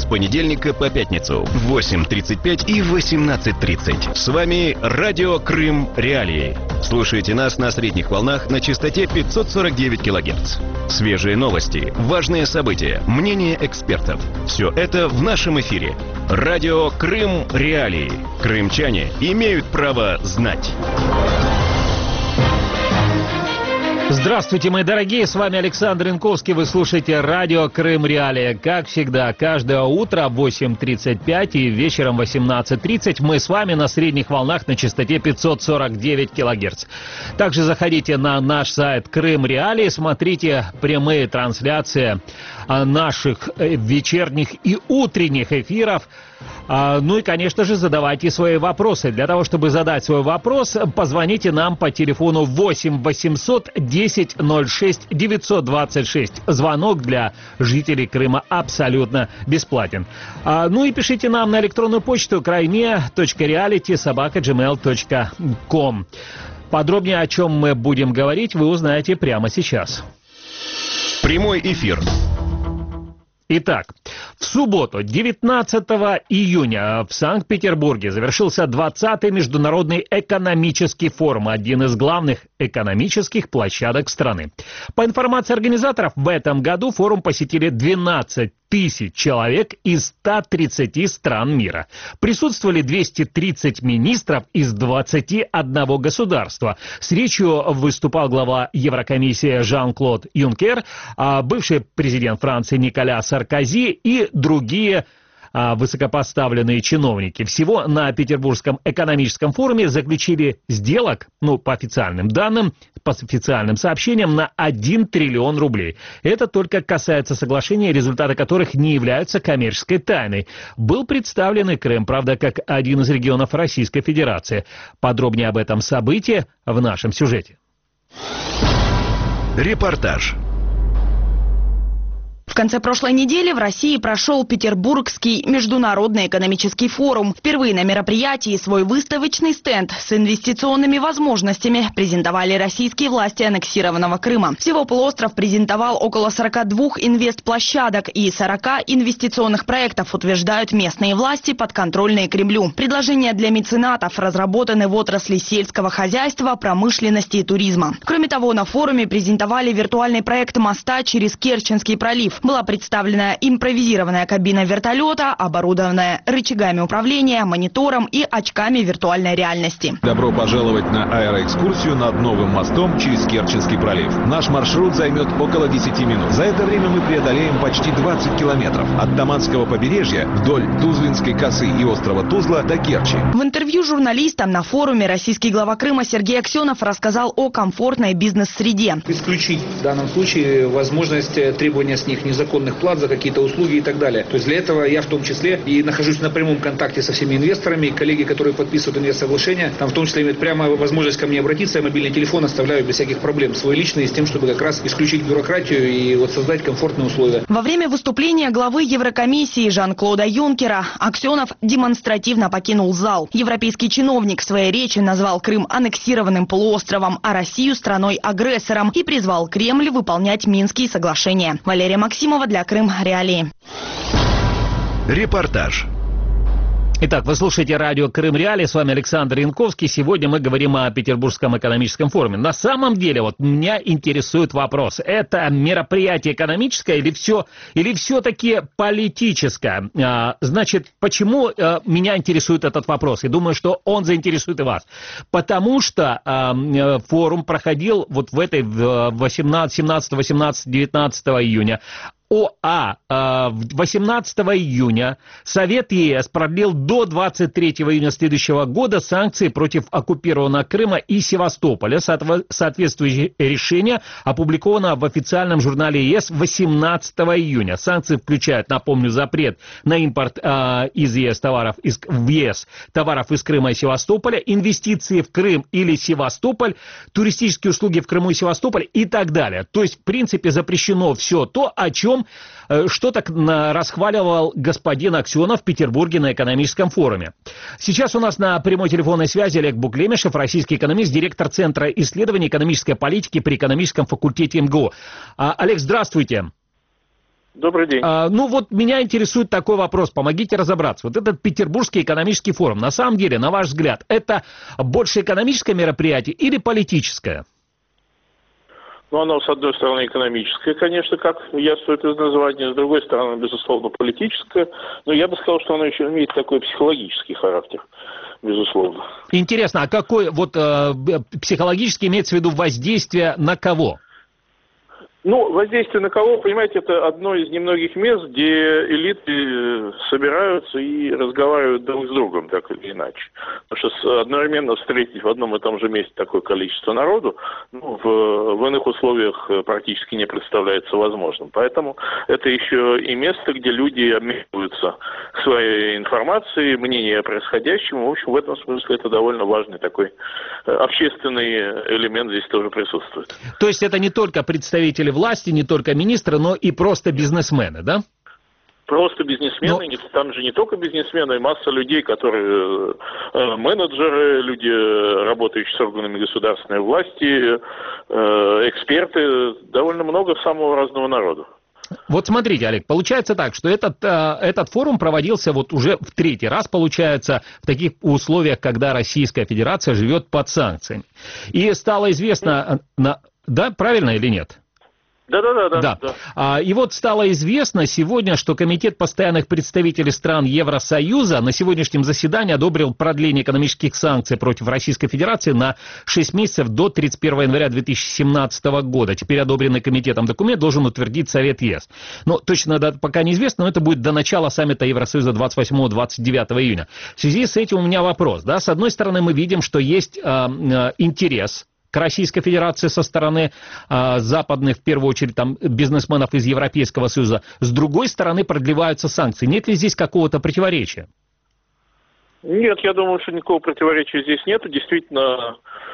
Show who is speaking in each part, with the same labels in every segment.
Speaker 1: понедельника по пятницу в 8:35 и 18:30. С вами Радио Крым Реалии. Слушайте нас на средних волнах на частоте 549 кГц. Свежие новости, важные события, мнения экспертов. Все это в нашем эфире. Радио Крым Реалии. Крымчане имеют право знать.
Speaker 2: Здравствуйте, мои дорогие, с вами Александр Янковский, вы слушаете радио Крым Реалия. Как всегда, каждое утро в 8:35 и вечером в 18:30 мы с вами на средних волнах на частоте 549 кГц. Также заходите на наш сайт Крым Реалии, смотрите прямые трансляции наших вечерних и утренних эфиров. Ну и, конечно же, задавайте свои вопросы. Для того, чтобы задать свой вопрос, позвоните нам по телефону 8 800 10 06 926. Звонок для жителей Крыма абсолютно бесплатен. Ну и пишите нам на электронную почту krime.reality@gmail.com. Подробнее, о чем мы будем говорить, вы узнаете прямо сейчас.
Speaker 1: Прямой эфир.
Speaker 2: Итак, в субботу, 19 июня, в Санкт-Петербурге завершился 20-й Международный экономический форум, один из главных экономических площадок страны. По информации организаторов, в этом году форум посетили 12 тысяч человек из 130 стран мира. Присутствовали 230 министров из 21 государства. С речью выступал глава Еврокомиссии Жан-Клод Юнкер, бывший президент Франции Николя Саркози и другие высокопоставленные чиновники. Всего на Петербургском экономическом форуме заключили сделок, по официальным данным, по официальным сообщениям, на 1 триллион рублей. Это только касается соглашений, результаты которых не являются коммерческой тайной. Был представлен и Крым, правда, как один из регионов Российской Федерации. Подробнее об этом событии в нашем сюжете.
Speaker 1: Репортаж.
Speaker 3: В конце прошлой недели в России прошел Петербургский международный экономический форум. Впервые на мероприятии свой выставочный стенд с инвестиционными возможностями презентовали российские власти аннексированного Крыма. Всего полуостров презентовал около 42 инвестплощадок и 40 инвестиционных проектов, утверждают местные власти, подконтрольные Кремлю. Предложения для меценатов разработаны в отрасли сельского хозяйства, промышленности и туризма. Кроме того, на форуме презентовали виртуальный проект моста через Керченский пролив. Была представлена импровизированная кабина вертолета, оборудованная рычагами управления, монитором и очками виртуальной реальности.
Speaker 4: Добро пожаловать на аэроэкскурсию над новым мостом через Керченский пролив. Наш маршрут займет около 10 минут. За это время мы преодолеем почти 20 километров от Таманского побережья вдоль Тузлинской косы и острова Тузла до Керчи.
Speaker 3: В интервью журналистам на форуме российский глава Крыма Сергей Аксенов рассказал о комфортной бизнес-среде.
Speaker 5: Исключить в данном случае возможность требования с них незаконных плат за какие-то услуги и так далее. То есть для этого я в том числе и нахожусь на прямом контакте со всеми инвесторами, и коллеги, которые подписывают инвестсоглашения, там в том числе имеют прямо возможность ко мне обратиться, я мобильный телефон оставляю без всяких проблем, свой личный, с тем, чтобы как раз исключить бюрократию и создать комфортные условия.
Speaker 3: Во время выступления главы Еврокомиссии Жан-Клода Юнкера Аксенов демонстративно покинул зал. Европейский чиновник в своей речи назвал Крым аннексированным полуостровом, а Россию страной-агрессором и призвал Кремль выполнять Минские соглашения. Валерия Максимова для Крым Реалии.
Speaker 1: Репортаж.
Speaker 2: Итак, вы слушаете радио Крым Реалии, с вами Александр Янковский. Сегодня мы говорим о Петербургском экономическом форуме. На самом деле, меня интересует вопрос. Это мероприятие экономическое или все-таки политическое? Значит, почему меня интересует этот вопрос? И думаю, что он заинтересует и вас. Потому что форум проходил в этой 17, 18, 19 июня. 18 июня Совет ЕС продлил до 23 июня следующего года санкции против оккупированного Крыма и Севастополя. Соответствующее решение опубликовано в официальном журнале ЕС 18 июня. Санкции включают, напомню, запрет на импорт из ЕС товаров из Крыма и Севастополя, инвестиции в Крым или Севастополь, туристические услуги в Крыму и Севастополе и так далее. То есть, в принципе, запрещено все то, о чем что так расхваливал господин Аксенов в Петербурге на экономическом форуме. Сейчас у нас на прямой телефонной связи Олег Буклемишев, российский экономист, директор Центра исследований экономической политики при экономическом факультете МГУ. Олег, здравствуйте.
Speaker 6: Добрый день.
Speaker 2: Ну вот меня интересует такой вопрос, помогите разобраться. Вот этот Петербургский экономический форум, на самом деле, на ваш взгляд, это больше экономическое мероприятие или политическое?
Speaker 6: Ну, оно, с одной стороны, экономическое, конечно, как яствует из названия, с другой стороны, безусловно, политическое. Но я бы сказал, что оно еще имеет такой психологический характер, безусловно.
Speaker 2: Интересно, а какой вот психологически имеется в виду воздействие на кого?
Speaker 6: Ну, воздействие на кого, понимаете, это одно из немногих мест, где элиты собираются и разговаривают друг с другом, так или иначе. Потому что одновременно встретить в одном и том же месте такое количество народу, ну, в иных условиях практически не представляется возможным. Поэтому это еще и место, где люди обмениваются своей информацией, мнением о происходящем. В общем, в этом смысле это довольно важный такой общественный элемент здесь тоже присутствует.
Speaker 2: То есть это не только представители власти, не только министры, но и просто бизнесмены, да?
Speaker 6: Просто бизнесмены, там же не только бизнесмены, и масса людей, которые менеджеры, люди, работающие с органами государственной власти, эксперты, довольно много самого разного народа.
Speaker 2: Вот смотрите, Олег, получается так, что этот форум проводился вот уже в третий раз, получается, в таких условиях, когда Российская Федерация живет под санкциями. И стало известно, да, правильно или нет? Да. И вот стало известно сегодня, что Комитет постоянных представителей стран Евросоюза на сегодняшнем заседании одобрил продление экономических санкций против Российской Федерации на 6 месяцев до 31 января 2017 года. Теперь одобренный комитетом документ должен утвердить Совет ЕС. Но точно пока неизвестно, но это будет до начала саммита Евросоюза 28-29 июня. В связи с этим у меня вопрос. Да? С одной стороны, мы видим, что есть интерес к Российской Федерации со стороны западных, в первую очередь, там, бизнесменов из Европейского Союза. С другой стороны, продлеваются санкции. Нет ли здесь какого-то противоречия?
Speaker 6: Нет, я думаю, что никакого противоречия здесь нет. Действительно,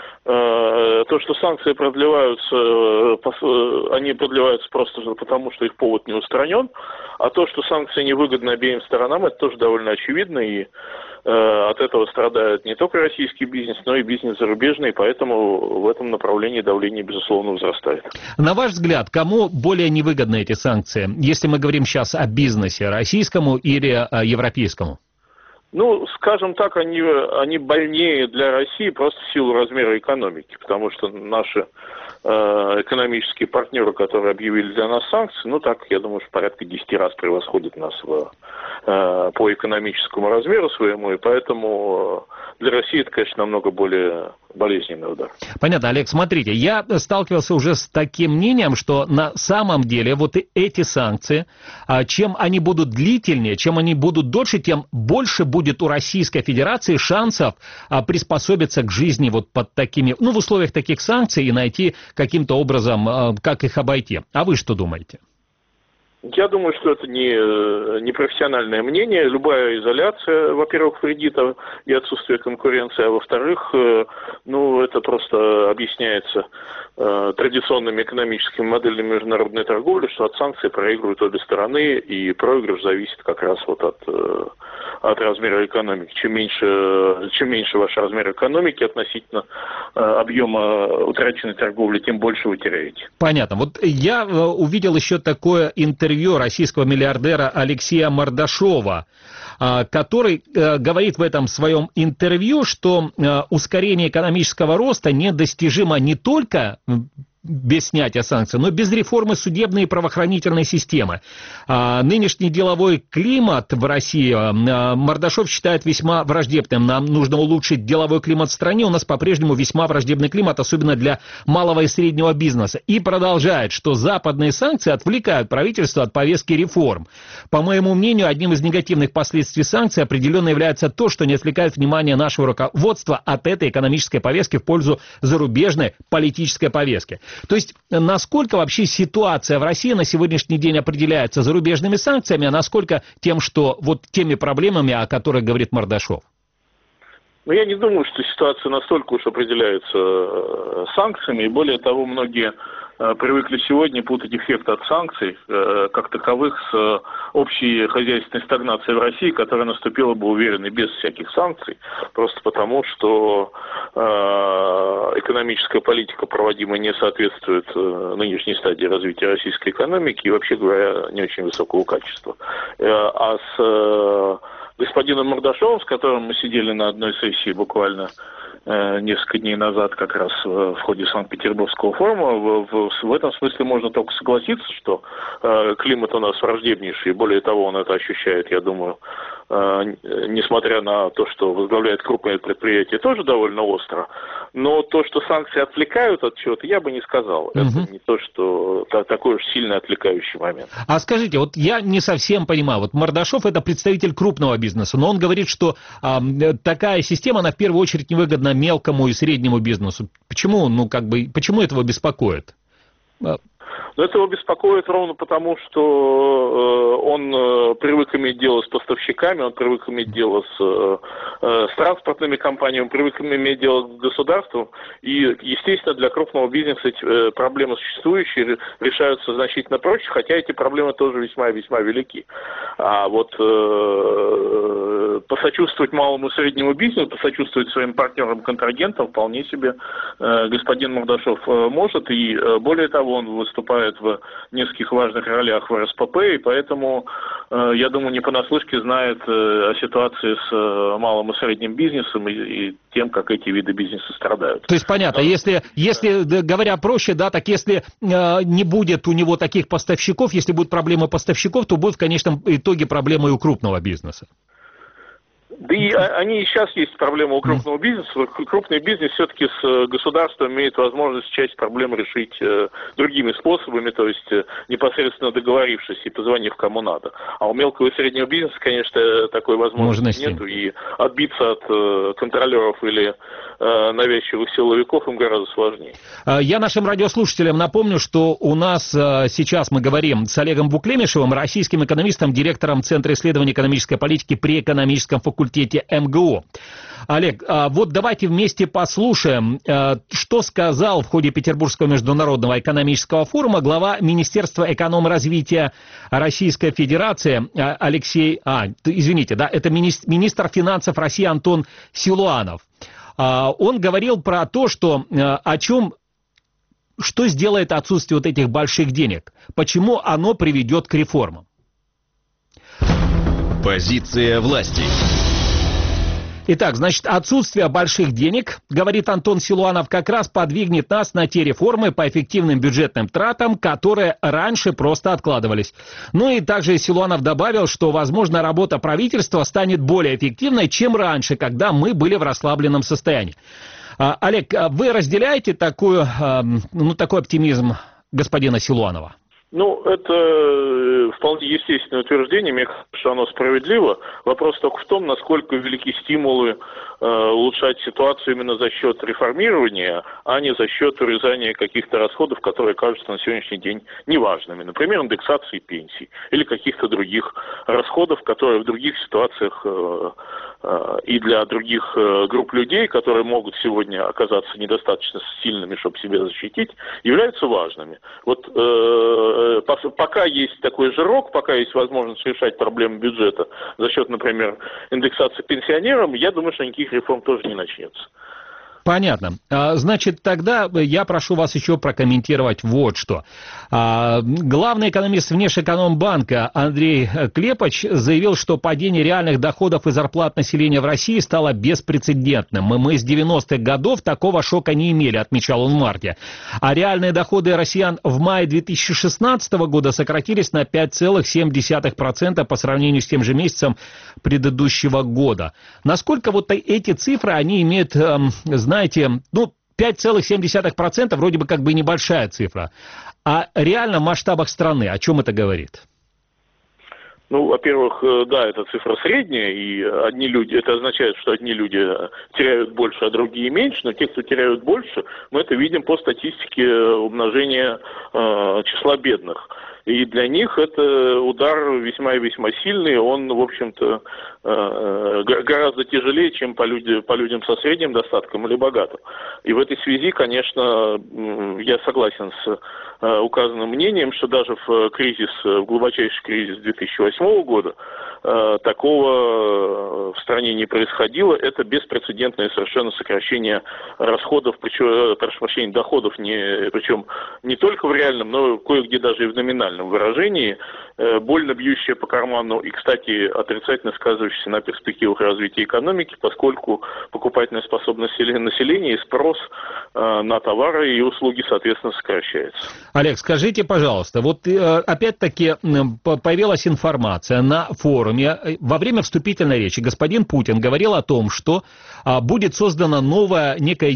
Speaker 6: то, что санкции продлеваются, они продлеваются просто потому, что их повод не устранен. А то, что санкции невыгодны обеим сторонам, это тоже довольно очевидно. И от этого страдает не только российский бизнес, но и бизнес зарубежный, поэтому в этом направлении давление, безусловно, возрастает. На
Speaker 2: ваш взгляд, кому более невыгодны эти санкции, если мы говорим сейчас о бизнесе, российскому или европейскому?
Speaker 6: Ну, скажем так, они больнее для России просто в силу размера экономики, потому что наши экономические партнеры, которые объявили для нас санкции, ну так, я думаю, что порядка 10 раз превосходят нас по экономическому размеру своему, и поэтому для России это, конечно, намного более болезненный удар.
Speaker 2: Понятно, Олег, смотрите, я сталкивался уже с таким мнением, что на самом деле вот эти санкции, чем они будут длительнее, чем они будут дольше, тем больше будет у Российской Федерации шансов приспособиться к жизни вот под такими, ну, в условиях таких санкций и найти каким-то образом, как их обойти. А вы что думаете?
Speaker 6: Я думаю, что это не профессиональное мнение. Любая изоляция, во-первых, вредит и отсутствие конкуренции, а во-вторых, ну, это просто объясняется традиционными экономическими моделями международной торговли, что от санкций проигрывают обе стороны, и проигрыш зависит как раз вот от размера экономики. Чем меньше ваш размер экономики относительно объема утраченной торговли, тем больше вы теряете.
Speaker 2: Понятно. Вот я увидел еще такое интервью российского миллиардера Алексея Мордашова, который говорит в этом своем интервью, что ускорение экономического роста недостижимо не только без снятия санкций, но без реформы судебной и правоохранительной системы. Нынешний деловой климат в России Мордашов считает весьма враждебным. Нам нужно улучшить деловой климат в стране. У нас по-прежнему весьма враждебный климат, особенно для малого и среднего бизнеса. И продолжает, что западные санкции отвлекают правительство от повестки реформ. По моему мнению, одним из негативных последствий санкций определенно является то, что не отвлекает внимание нашего руководства от этой экономической повестки в пользу зарубежной политической повестки. То есть, насколько вообще ситуация в России на сегодняшний день определяется зарубежными санкциями, а насколько тем, что вот теми проблемами, о которых говорит Мордашов?
Speaker 6: Ну, я не думаю, что ситуация настолько уж определяется санкциями, и более того, многие привыкли сегодня путать эффект от санкций как таковых с общей хозяйственной стагнацией в России, которая наступила бы, уверенно, без всяких санкций, просто потому, что экономическая политика, проводимая, не соответствует нынешней стадии развития российской экономики и, вообще говоря, не очень высокого качества. А с господином Мордашовым, с которым мы сидели на одной сессии буквально несколько дней назад, как раз в ходе Санкт-Петербургского форума, в этом смысле можно только согласиться, что климат у нас враждебнейший, и более того, он это ощущает, я думаю, несмотря на то, что возглавляет крупное предприятие, тоже довольно остро. Но то, что санкции отвлекают от чего-то, я бы не сказал. Это не то, что такой уж сильно отвлекающий момент.
Speaker 2: А скажите, вот я не совсем понимаю, вот Мордашов — это представитель крупного бизнеса, но он говорит, что такая система, она в первую очередь невыгодна мелкому и среднему бизнесу. Почему, почему этого беспокоит?
Speaker 6: Но это его беспокоит ровно потому, что он привык иметь дело с поставщиками, он привык иметь дело с транспортными компаниями, он привык иметь дело с государством. И, естественно, для крупного бизнеса эти проблемы существующие решаются значительно проще, хотя эти проблемы тоже весьма-весьма велики. А вот посочувствовать малому и среднему бизнесу, посочувствовать своим партнерам-контрагентам вполне себе господин Мордашов может. И более того, он выступает в нескольких важных ролях в РСПП, и поэтому, я думаю, не понаслышке знает о ситуации с малым и средним бизнесом и тем, как эти виды бизнеса страдают.
Speaker 2: То есть понятно, если говоря проще, да, так если не будет у него таких поставщиков, если будут проблемы поставщиков, то будут в конечном итоге проблемы и у крупного бизнеса.
Speaker 6: Да и они и сейчас есть проблемы у крупного бизнеса. Крупный бизнес все-таки с государством имеет возможность часть проблем решить другими способами, то есть непосредственно договорившись и позвонив кому надо. А у мелкого и среднего бизнеса, конечно, такой возможности нету, и отбиться от контролеров или навязчивых силовиков им гораздо сложнее.
Speaker 2: Я нашим радиослушателям напомню, что у нас сейчас мы говорим с Олегом Буклемишевым, российским экономистом, директором Центра исследований экономической политики при экономическом факультете МГУ. Олег, вот давайте вместе послушаем, что сказал в ходе Петербургского международного экономического форума глава Министерства экономразвития Российской Федерации Алексей... это министр финансов России Антон Силуанов. Он говорил про то, что что сделает отсутствие вот этих больших денег, почему оно приведет к реформам.
Speaker 1: Позиция власти.
Speaker 2: Итак, значит, отсутствие больших денег, говорит Антон Силуанов, как раз подвигнет нас на те реформы по эффективным бюджетным тратам, которые раньше просто откладывались. Ну и также Силуанов добавил, что, возможно, работа правительства станет более эффективной, чем раньше, когда мы были в расслабленном состоянии. Олег, вы разделяете такой оптимизм господина Силуанова?
Speaker 6: Ну, это вполне естественное утверждение, мне кажется, что оно справедливо. Вопрос только в том, насколько велики стимулы улучшать ситуацию именно за счет реформирования, а не за счет урезания каких-то расходов, которые кажутся на сегодняшний день неважными. Например, индексации пенсий или каких-то других расходов, которые в других ситуациях и для других групп людей, которые могут сегодня оказаться недостаточно сильными, чтобы себя защитить, являются важными. Вот пока есть такой жирок, пока есть возможность решать проблемы бюджета за счет, например, индексации пенсионерам, я думаю, что никаких реформ тоже не начнется.
Speaker 2: Понятно. Значит, тогда я прошу вас еще прокомментировать вот что. Главный экономист Внешэкономбанка Андрей Клепач заявил, что падение реальных доходов и зарплат населения в России стало беспрецедентным. Мы с 90-х годов такого шока не имели, отмечал он в марте. А реальные доходы россиян в мае 2016 года сократились на 5,7% по сравнению с тем же месяцем предыдущего года. Насколько вот эти цифры, они имеют, знаете, 5,7% вроде бы как бы небольшая цифра. А реально в масштабах страны о чем это говорит?
Speaker 6: Ну, во-первых, да, это цифра средняя, и это означает, что одни люди теряют больше, а другие меньше, но те, кто теряют больше, мы это видим по статистике умножения числа бедных. И для них это удар весьма и весьма сильный, он, в общем-то, гораздо тяжелее, чем по людям со средним достатком или богатым. И в этой связи, конечно, я согласен с указанным мнением, что даже в глубочайший кризис 2008 года такого в стране не происходило. Это беспрецедентное совершенно сокращение расходов, прошу прощения, доходов, причем не только в реальном, но кое-где даже и в номинальном выражении, больно бьющее по карману и, кстати, отрицательно сказывающееся на перспективах развития экономики, поскольку покупательная способность населения и спрос на товары и услуги, соответственно, сокращается.
Speaker 2: Олег, скажите, пожалуйста, вот опять-таки появилась информация на форуме. Во время вступительной речи господин Путин говорил о том, что будет создана новая некий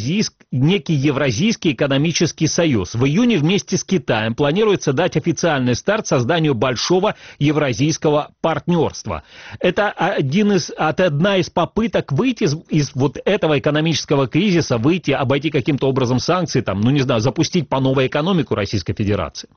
Speaker 2: Евразийский экономический союз. В июне вместе с Китаем планируется дать официальный старт созданию большого евразийского партнерства. Это одна из попыток выйти из вот этого экономического кризиса, обойти каким-то образом санкции, запустить по новой экономику Российской Федерации.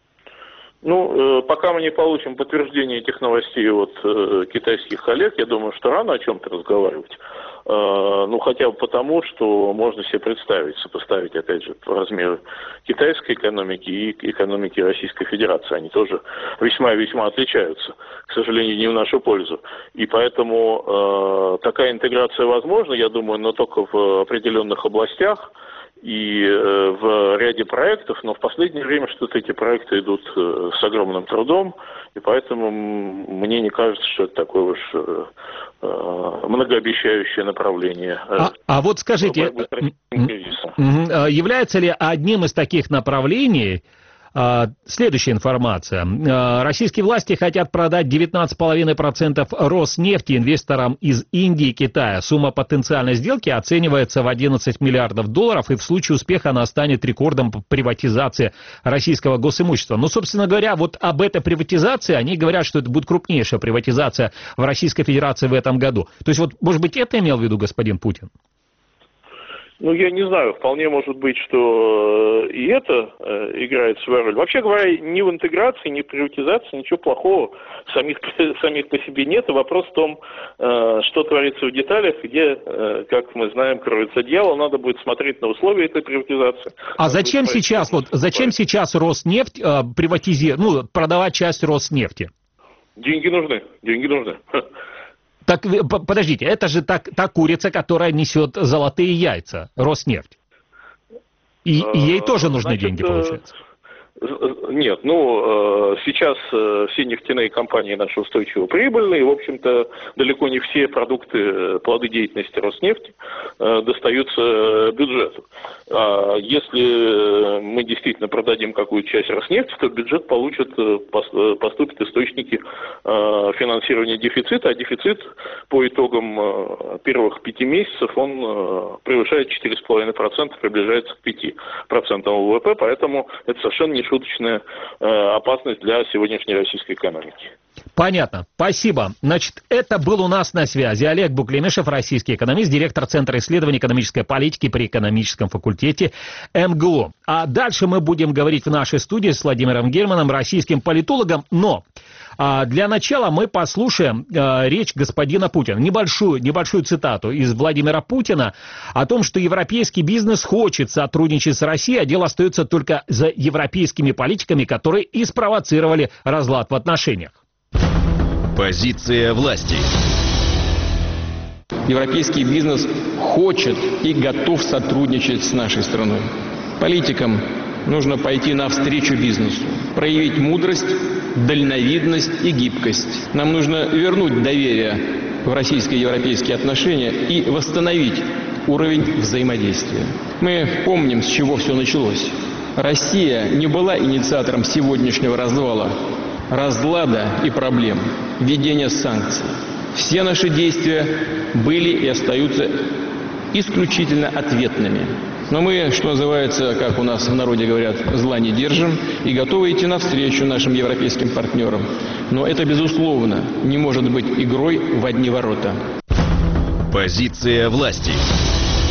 Speaker 6: Пока мы не получим подтверждение этих новостей от китайских коллег, я думаю, что рано о чем-то разговаривать. Хотя бы потому, что можно себе представить, сопоставить, опять же, размеры китайской экономики и экономики Российской Федерации. Они тоже весьма и весьма отличаются, к сожалению, не в нашу пользу. И поэтому такая интеграция возможна, я думаю, но только в определенных областях и в ряде проектов, но в последнее время что-то эти проекты идут с огромным трудом, и поэтому мне не кажется, что это такое уж многообещающее направление.
Speaker 2: А вот скажите, является ли одним из таких направлений следующая информация. Российские власти хотят продать 19,5% Роснефти инвесторам из Индии и Китая. Сумма потенциальной сделки оценивается в $11 миллиардов, и в случае успеха она станет рекордом по приватизации российского госимущества. Но, собственно говоря, вот об этой приватизации они говорят, что это будет крупнейшая приватизация в Российской Федерации в этом году. То есть, вот, может быть, это имел в виду господин Путин?
Speaker 6: Я не знаю, вполне может быть, что и это играет свою роль. Вообще говоря, ни в интеграции, ни в приватизации ничего плохого самих по себе нет. И вопрос в том, что творится в деталях, где, как мы знаем, кроется дьявол. Надо будет смотреть на условия этой приватизации.
Speaker 2: А зачем сейчас Роснефть продавать часть Роснефти?
Speaker 6: Деньги нужны.
Speaker 2: Так, подождите, это же та курица, которая несет золотые яйца, Роснефть. И ей тоже нужны деньги, получается.
Speaker 6: Нет, сейчас все нефтяные компании наши устойчиво прибыльные, в общем-то, далеко не все продукты, плоды деятельности Роснефти достаются бюджету. Если мы действительно продадим какую-то часть Роснефти, то бюджет поступят источники финансирования дефицита, а дефицит по итогам первых 5 месяцев, он превышает 4,5%, приближается к 5% ВВП, поэтому это совершенно не шуточная опасность для сегодняшней российской экономики.
Speaker 2: Понятно. Спасибо. Значит, это был у нас на связи Олег Буклемишев, российский экономист, директор Центра исследований экономической политики при экономическом факультете МГУ. А дальше мы будем говорить в нашей студии с Владимиром Германом, российским политологом, но для начала мы послушаем речь господина Путина. Небольшую цитату из Владимира Путина о том, что европейский бизнес хочет сотрудничать с Россией, а дело остается только за европейскими политиками, которые и спровоцировали разлад в отношениях.
Speaker 1: Позиция власти.
Speaker 7: Европейский бизнес хочет и готов сотрудничать с нашей страной. Политикам нужно пойти навстречу бизнесу, проявить мудрость, дальновидность и гибкость. Нам нужно вернуть доверие в российско-европейские отношения и восстановить уровень взаимодействия. Мы помним, с чего все началось. Россия не была инициатором сегодняшнего развала, разлада и проблем, введения санкций. Все наши действия были и остаются исключительно ответными. Но мы, что называется, как у нас в народе говорят, зла не держим и готовы идти навстречу нашим европейским партнерам. Но это, безусловно, не может быть игрой в одни ворота.
Speaker 1: Позиция власти.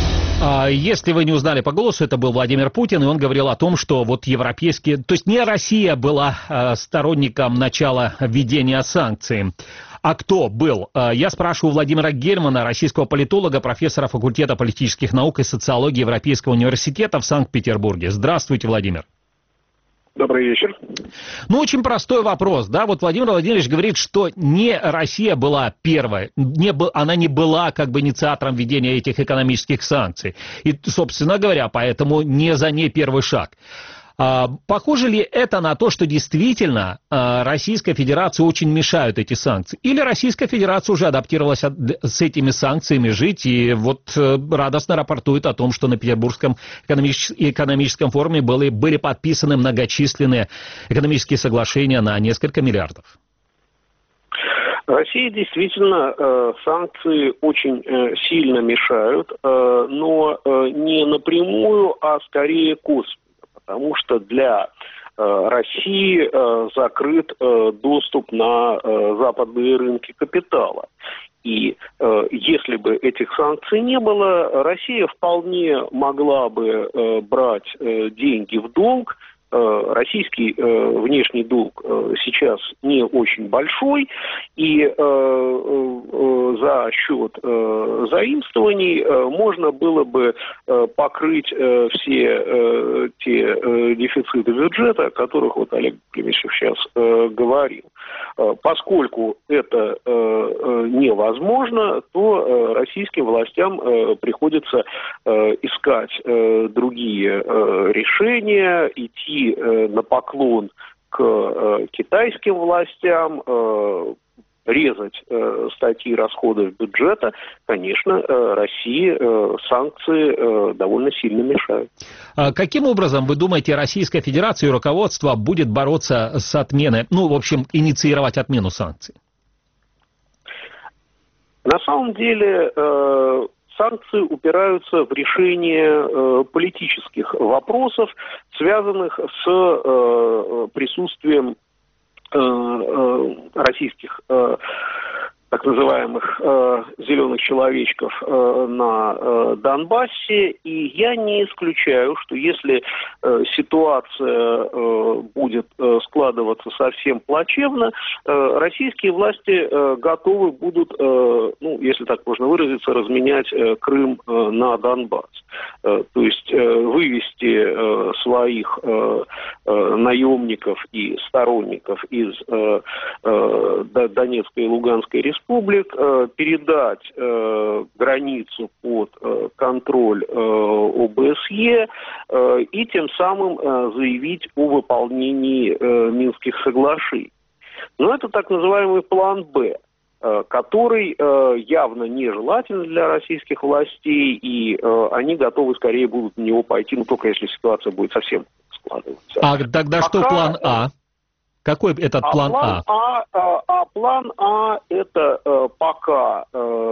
Speaker 2: Если вы не узнали по голосу, это был Владимир Путин, и он говорил о том, что вот европейские... То есть не Россия была сторонником начала введения санкций. А кто был? Я спрашиваю Владимира Гельмана, российского политолога, профессора факультета политических наук и социологии Европейского университета в Санкт-Петербурге. Здравствуйте, Владимир.
Speaker 8: Добрый вечер.
Speaker 2: Ну, очень простой вопрос, да, вот Владимир Владимирович говорит, что не Россия была первой, она не была как бы инициатором введения этих экономических санкций, и, собственно говоря, поэтому не за ней первый шаг. Похоже ли это на то, что действительно Российской Федерации очень мешают эти санкции? Или Российская Федерация уже адаптировалась с этими санкциями жить и вот радостно рапортует о том, что на Петербургском экономическом форуме были подписаны многочисленные экономические соглашения на несколько миллиардов?
Speaker 8: России действительно санкции очень сильно мешают, но не напрямую, а скорее косвенно. Потому что для России закрыт доступ на западные рынки капитала. И если бы этих санкций не было, Россия вполне могла бы брать деньги в долг. Российский внешний долг сейчас не очень большой, и за счет заимствований можно было бы покрыть все те дефициты бюджета, о которых вот Олег Климович сейчас говорил. Поскольку это невозможно, то российским властям приходится искать другие решения, идти на поклон к китайским властям, резать статьи расходов бюджета. Конечно, России санкции довольно сильно мешают.
Speaker 2: Каким образом, вы думаете, Российская Федерация и руководство будет бороться с отменой, инициировать отмену санкций?
Speaker 8: На самом деле... санкции упираются в решение политических вопросов, связанных с присутствием российских так называемых зеленых человечков на Донбассе. И я не исключаю, что если ситуация будет складываться совсем плачевно, российские власти готовы будут, если так можно выразиться, разменять Крым на Донбасс. То есть вывести своих наемников и сторонников из Донецкой и Луганской республик, передать границу под контроль ОБСЕ и тем самым заявить о выполнении Минских соглашений. Но это так называемый план «Б», который явно нежелателен для российских властей, и они готовы скорее будут на него пойти, только если ситуация будет совсем складываться.
Speaker 2: А тогда что план А? Какой этот план А?
Speaker 8: План А – это пока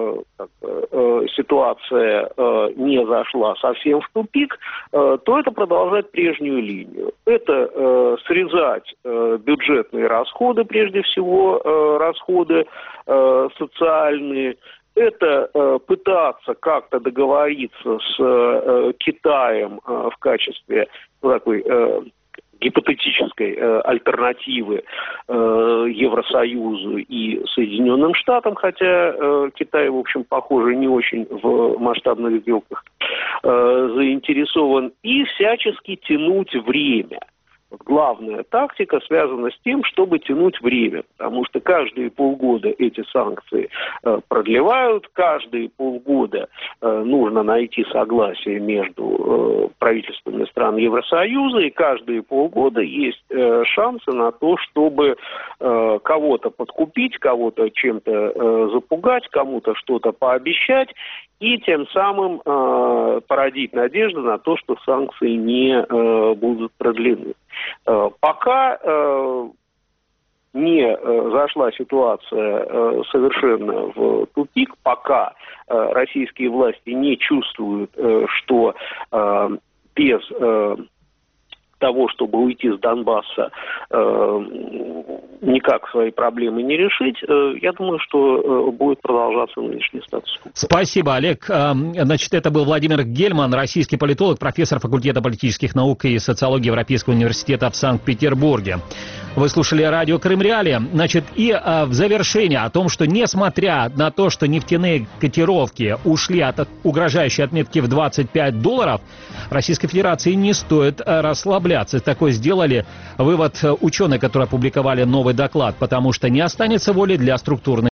Speaker 8: ситуация не зашла совсем в тупик, то это продолжать прежнюю линию. Это срезать бюджетные расходы, прежде всего расходы социальные. Это пытаться как-то договориться с Китаем в качестве такой гипотетической альтернативы Евросоюзу и Соединенным Штатам, хотя Китай, в общем, похоже, не очень в масштабных сделках заинтересован, и всячески тянуть время. Главная тактика связана с тем, чтобы тянуть время, потому что каждые полгода эти санкции продлевают, каждые полгода нужно найти согласие между правительствами стран Евросоюза, и каждые полгода есть шансы на то, чтобы кого-то подкупить, кого-то чем-то запугать, кому-то что-то пообещать, и тем самым породить надежду на то, что санкции не будут продлены. Пока не зашла ситуация совершенно в тупик, пока российские власти не чувствуют, что без того, чтобы уйти с Донбасса, никак свои проблемы не решить, я думаю, что будет продолжаться нынешний статус-кво.
Speaker 2: Спасибо, Олег. Значит, это был Владимир Гельман, российский политолог, профессор факультета политических наук и социологии Европейского университета в Санкт-Петербурге. Вы слушали радио Крым Реалии. Значит, и в завершение о том, что несмотря на то, что нефтяные котировки ушли от угрожающей отметки в $25, Российской Федерации не стоит расслабляться. Такой сделали вывод ученые, которые опубликовали новый доклад, потому что не останется воли для структурной